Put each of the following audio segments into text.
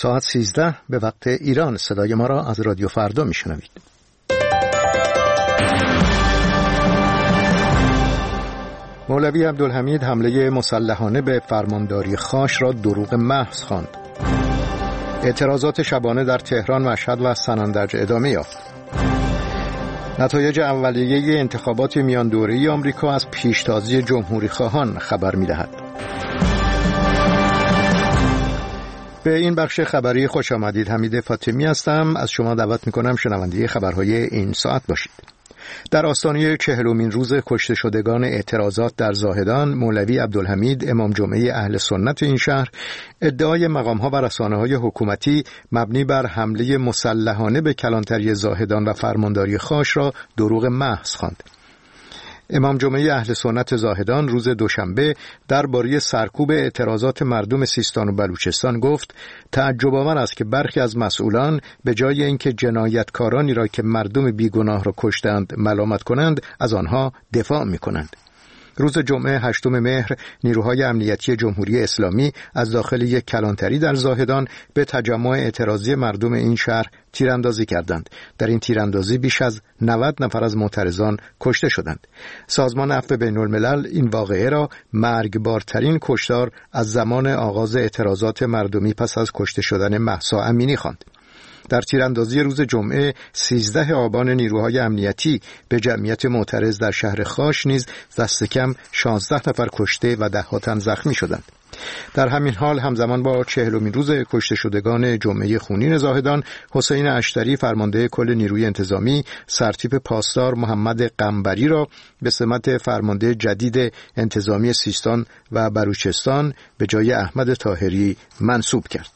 ساعت 13 به وقت ایران. صدای ما را از رادیو فردا میشنوید. مولوی عبدالحمید حمله مسلحانه به فرمانداری خاش را دروغ محض خواند. اعتراضات شبانه در تهران، مشهد و سنندج ادامه یافت. نتایج اولیه انتخابات میان دوره‌ای آمریکا از پیشتازی جمهوری خواهان خبر می‌دهد. به این بخش خبری خوش آمدید. حمید فاطمی هستم. از شما دعوت می‌کنم شنونده خبرهای این ساعت باشید. در آستانه 40مین روز کشته شدگان اعتراضات در زاهدان، مولوی عبدالحمید امام جمعه اهل سنت این شهر ادعای مقام‌ها و رسانه‌های حکومتی مبنی بر حمله مسلحانه به کلانتری زاهدان و فرمانداری خاش را دروغ محض خواند. امام جمعه اهل سنت زاهدان روز دوشنبه درباره سرکوب اعتراضات مردم سیستان و بلوچستان گفت: تعجب آور است که برخی از مسئولان به جای اینکه جنایتکارانی را که مردم بیگناه را کشتند ملامت کنند، از آنها دفاع می‌کنند. روز جمعه 8 مهر نیروهای امنیتی جمهوری اسلامی از داخل یک کلانتری در زاهدان به تجمع اعتراضی مردم این شهر تیراندازی کردند. در این تیراندازی بیش از 90 نفر از معترضان کشته شدند. سازمان عفو بین‌الملل این واقعه را مرگبارترین کشتار از زمان آغاز اعتراضات مردمی پس از کشته شدن مهسا امینی خواند. در تیراندازی روز جمعه 13 آبان نیروهای امنیتی به جمعیت معترض در شهر خاش نیز دست کم 16 نفر کشته و ده‌ها تن زخمی شدند. در همین حال همزمان با 40مین روز کشته شدگان جمعه خونین زاهدان، حسین اشتری فرمانده کل نیروی انتظامی سرتیپ پاسدار محمد قنبری را به سمت فرمانده جدید انتظامی سیستان و بلوچستان به جای احمد طاهری منصوب کرد.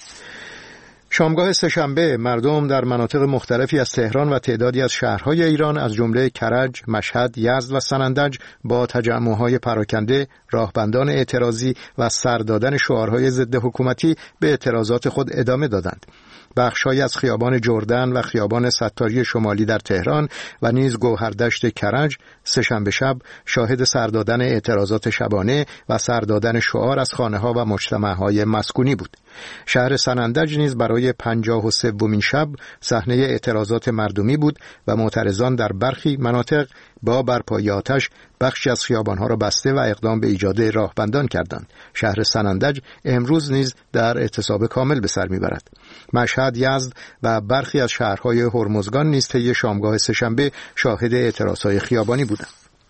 شامگاه سه‌شنبه مردم در مناطق مختلفی از تهران و تعدادی از شهرهای ایران از جمله کرج، مشهد، یزد و سنندج با تجمع‌های پراکنده، راهبندان اعتراضی و سر دادن شعارهای ضد حکومتی به اعتراضات خود ادامه دادند. بخش‌هایی از خیابان جردن و خیابان ستاری شمالی در تهران و نیز گوهردشت کرج سه‌شنبه شب شاهد سر دادن اعتراضات شبانه و سر دادن شعار از خانه‌ها و مجتمع‌های مسکونی بود. شهر سنندج نیز برای 53مین شب صحنه اعتراضات مردمی بود و معترضان در برخی مناطق با برپایی آتش بخشی از خیابانها را بسته و اقدام به ایجاد راهبندان کردند. شهر سنندج امروز نیز در اعتصاب کامل به سر میبرد. مشهد، یزد و برخی از شهرهای هرمزگان نیز طی شامگاه سه‌شنبه شاهد اعتراضهای خیابانی بودند.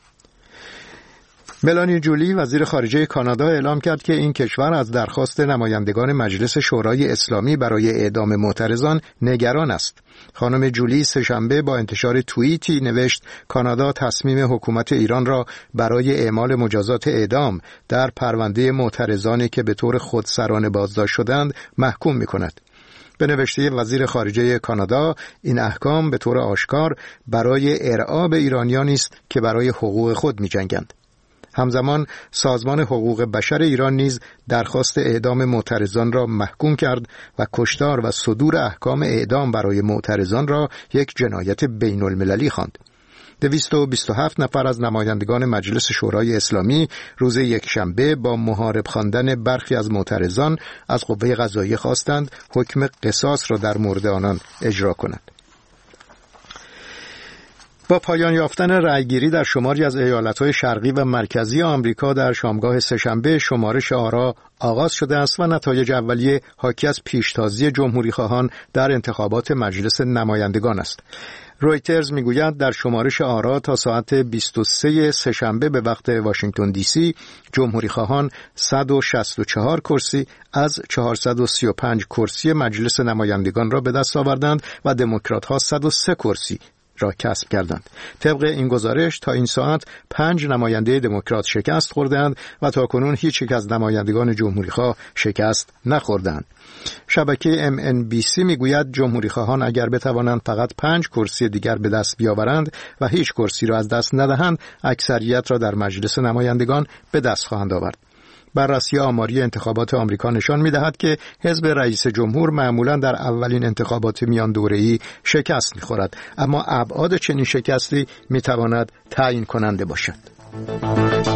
ملانی جولی وزیر خارجه کانادا اعلام کرد که این کشور از درخواست نمایندگان مجلس شورای اسلامی برای اعدام معترضان نگران است. خانم جولی سه‌شنبه با انتشار توییتی نوشت کانادا تصمیم حکومت ایران را برای اعمال مجازات اعدام در پرونده معترضانی که به طور خودسرانه بازداشت شدند محکوم می‌کند. به نوشته وزیر خارجه کانادا، این احکام به طور آشکار برای ارعاب به ایرانیانی است که برای حقوق خود می‌جنگند. همزمان سازمان حقوق بشر ایران نیز درخواست اعدام معترضان را محکوم کرد و کشتار و صدور احکام اعدام برای معترضان را یک جنایت بین المللی خواند. 227 نفر از نمایندگان مجلس شورای اسلامی روز یکشنبه با محارب خواندن برخی از معترضان از قوه قضاییه خواستند حکم قصاص را در مورد آنان اجرا کند. با پایان یافتن رأیگیری در شماری از ایالت‌های شرقی و مرکزی آمریکا در شامگاه سه‌شنبه شمارش آرا آغاز شده است و نتایج اولیه حاکی از پیشتازی جمهوری‌خواهان در انتخابات مجلس نمایندگان است. رویترز میگوید در شمارش آرا تا ساعت 23 سه‌شنبه به وقت واشنگتن دی سی جمهوری‌خواهان 164 کرسی از 435 کرسی مجلس نمایندگان را به دست آوردند و دموکرات‌ها 103 کرسی را کسب کردند. طبق این گزارش تا این ساعت 5 نماینده دموکرات شکست خوردند و تاکنون هیچ یک از نمایندگان جمهوری‌خواه شکست نخوردند. شبکه MNBC میگوید جمهوری‌خواهان اگر بتوانند فقط 5 کرسی دیگر به دست بیاورند و هیچ کرسی را از دست ندهند، اکثریت را در مجلس نمایندگان به دست خواهند آورد. بررسی آماری انتخابات آمریکا نشان می‌دهد که حزب رئیس جمهور معمولاً در اولین انتخابات میان دوره‌ای شکست می‌خورد، اما ابعاد چنین شکستی می‌تواند تعیین کننده باشد.